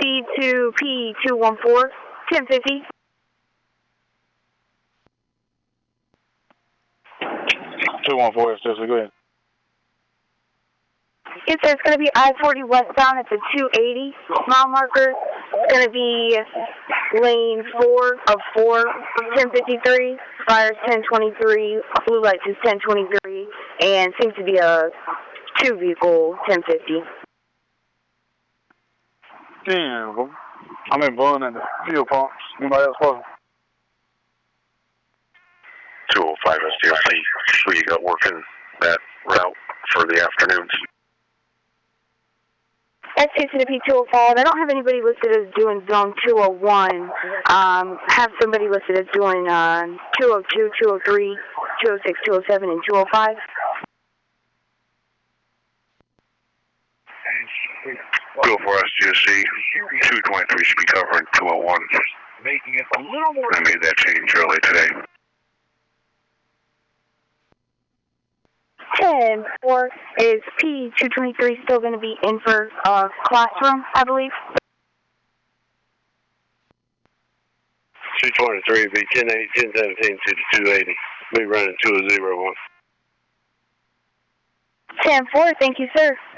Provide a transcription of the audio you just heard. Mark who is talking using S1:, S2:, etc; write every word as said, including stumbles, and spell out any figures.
S1: proceed to P two one four, ten fifty.
S2: two one four, seriously, go ahead.
S1: Yes, sir, it's going to be I forty westbound at the two eighty mile marker. It's going to be lane four of four, ten fifty-three. Fires ten twenty-three, blue lights is ten twenty-three, and seems to be a two vehicle ten fifty.
S2: Damn, I'm in Boone at the fuel pumps. Anybody else calling?
S3: two oh five S D L C, who you got working that route for the afternoons?
S1: S T to the P two oh five. I don't have anybody listed as doing zone two oh one. Um, have somebody listed as doing uh, two oh two, two oh three, two oh six, two oh seven, and two oh five.
S3: two oh four S D L C, two twenty-three should be covering two oh one.
S4: Making it a little more.
S3: I made that change early today.
S1: ten four, is P two twenty-three still going to be in for uh, classroom, I believe?
S5: two twenty-three would be ten eight, ten seventeen to the two eighty. Be running two oh zero one.
S1: ten four, thank you, sir.